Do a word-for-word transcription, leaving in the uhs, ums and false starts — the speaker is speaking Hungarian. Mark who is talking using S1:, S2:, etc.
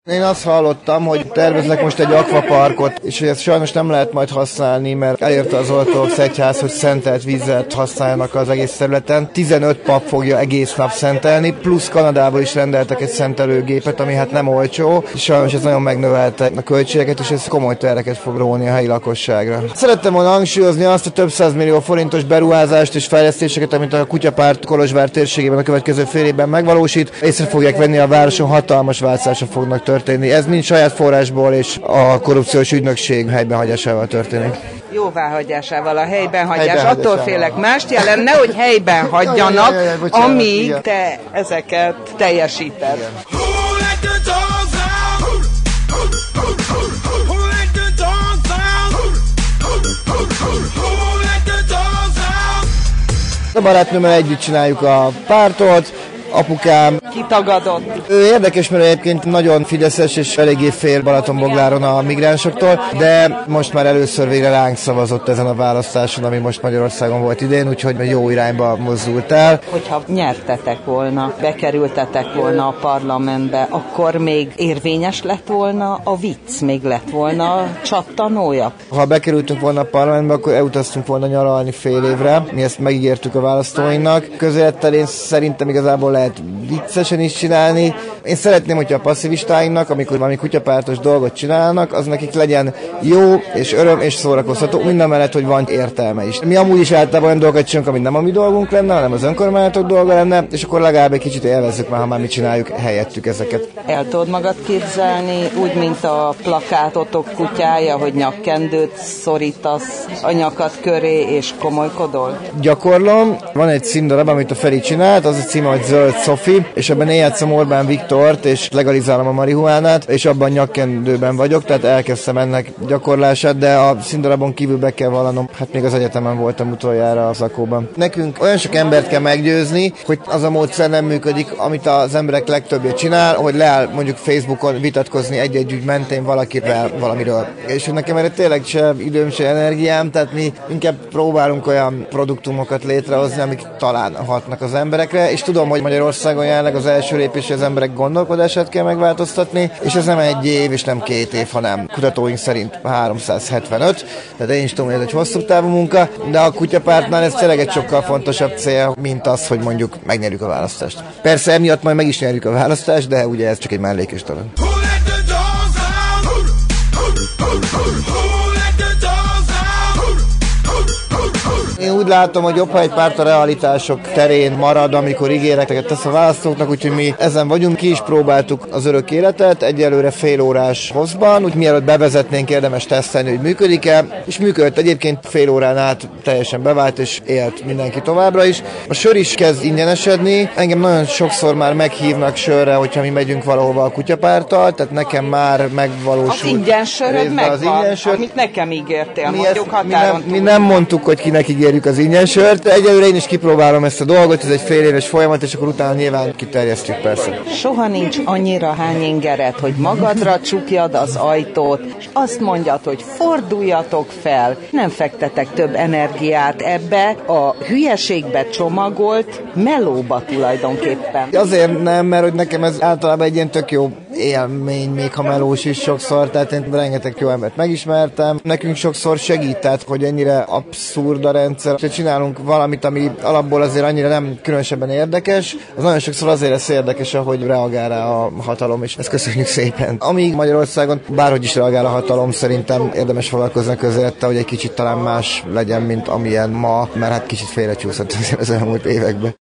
S1: Én azt hallottam, hogy terveznek most egy akvaparkot, és ezt sajnos nem lehet majd használni, mert elérte az ortodox egyház, hogy szentelt vizet használnak az egész területen. tizenöt pap fogja egész nap szentelni, plusz Kanadából is rendeltek egy szentelőgépet, ami hát nem olcsó, és sajnos ez nagyon megnövelte a költségeket, és ez komoly terheket fog róni a helyi lakosságra. Szerettem volna hangsúlyozni azt a több százmillió forintos beruházást és fejlesztéseket, amit a Kutyapárt Kolozsvár térségében a következő fél évben megvalósít. Észre fogják venni, a városon hatalmas változások fognak történni. Ez mind saját forrásból és a korrupciós ügynökség helybenhagyásával történik.
S2: Jóváhagyásával, a helyben hagyás. Attól félek, mást jelenne, hogy helyben hagyjanak, jaj, jaj, jaj, bocsánat, amíg igen. Te ezeket teljesíted.
S1: A barátnőmmel együtt csináljuk a pártot, apukám
S2: kitagadott.
S1: Ő érdekes, mert egyébként nagyon fideszes és eléggé fél Balatonbogláron a migránsoktól, de most már először végre ránk szavazott ezen a választáson, ami most Magyarországon volt idén, úgyhogy jó irányba mozdult el.
S2: Hogyha nyertetek volna, bekerültetek volna a parlamentbe, akkor még érvényes lett volna a vicc, még lett volna csattanója?
S1: Ha bekerültünk volna a parlamentbe, akkor elutaztunk volna nyaralni fél évre. Mi ezt megígértük a választóinknak. Közélettel én szerintem igazából lehet viccesen is csinálni. Én szeretném, hogyha a passzivistáinknak, amikor valami kutyapártos dolgot csinálnak, az nekik legyen jó és öröm és szórakoztató, minden mellett, hogy van értelme is. Mi amúgy is általában olyan dolgokat csinálunk, ami nem a mi dolgunk lenne, hanem az önkormányzatok dolga lenne, és akkor legalább egy kicsit élvezzük már, ha már mi csináljuk helyettük ezeket.
S2: El tudod magad képzelni, úgy, mint a plakátotok kutyája, hogy nyakkendőt szorítasz a nyakad köré és komolykodol?
S1: Gyakorlom. Van egy címdarab, amit a Feri csinált, az a címe, hogy Zöld Szofi, és ebben én játszom Orbán Viktort, és legalizálom a marihuánát, és abban nyakkendőben vagyok, tehát elkezdtem ennek gyakorlását, de a színdarabon kívül be kell vallanom, hát még az egyetemen voltam utoljára a Zakóban. Nekünk olyan sok embert kell meggyőzni, hogy az a módszer nem működik, amit az emberek legtöbbje csinál, hogy leáll mondjuk Facebookon vitatkozni egy-egy ügy mentén valakivel valamiről. És hogy nekem erre tényleg se időm, se energiám, tehát mi inkább próbálunk olyan produktumokat létrehozni, amik talán hatnak az emberekre, és tudom, hogy Magyarországon jelenleg az első lépés, hogy az emberek gondolkodását kell megváltoztatni, és ez nem egy év, és nem két év, hanem kutatóink szerint háromszázhetvenöt, tehát én is tudom, hogy ez egy hosszú távú munka, de a kutyapártnál ez tényleg egy sokkal fontosabb cél, mint az, hogy mondjuk megnyerjük a választást. Persze emiatt majd meg is nyerjük a választást, de ugye ez csak egy mellékes dolog. Én úgy látom, hogy jobb, ha egy párt a realitások terén marad, amikor ígéreteket tesz a választóknak, úgyhogy mi ezen vagyunk, ki is próbáltuk az örök életet, egyelőre fél órás hosszban, úgy mielőtt bevezetnénk, érdemes tesztelni, hogy működik-e, és működött egyébként fél órán át teljesen bevált, és élt mindenki továbbra is. A sör is kezd ingyenesedni, engem nagyon sokszor már meghívnak sörre, hogyha mi megyünk valahova a kutyapárttal, tehát nekem már megvalósult. Az
S2: ingyen söröd megvan, amit nekem ígértél,
S1: mi
S2: mondjuk
S1: ezt,
S2: határon
S1: mi nem, mi nem mondtuk, hogy kinek ígérjük az ingyen sört. Egyelőre én is kipróbálom ezt a dolgot, ez egy fél éves folyamat, és akkor utána nyilván kiterjesztjük persze.
S2: Soha nincs annyira hányingeret, hogy magadra csukjad az ajtót, és azt mondjad, hogy forduljatok fel. Nem fektetek több energiát ebbe a hülyeségbe csomagolt melóba tulajdonképpen.
S1: Azért nem, mert hogy nekem ez általában egy ilyen tök jó élmény, még ha melós is sokszor, tehát én rengeteg jó embert megismertem. Nekünk sokszor segít, tehát hogy ennyire abszurd a rendszer. Ha csinálunk valamit, ami alapból azért annyira nem különösebben érdekes, az nagyon sokszor azért lesz érdekes, ahogy reagál rá a hatalom, és ezt köszönjük szépen. Amíg Magyarországon bárhogy is reagál a hatalom, szerintem érdemes foglalkozni a közélettel, hogy egy kicsit talán más legyen, mint amilyen ma, mert hát kicsit félrecsúszott az elmúlt években.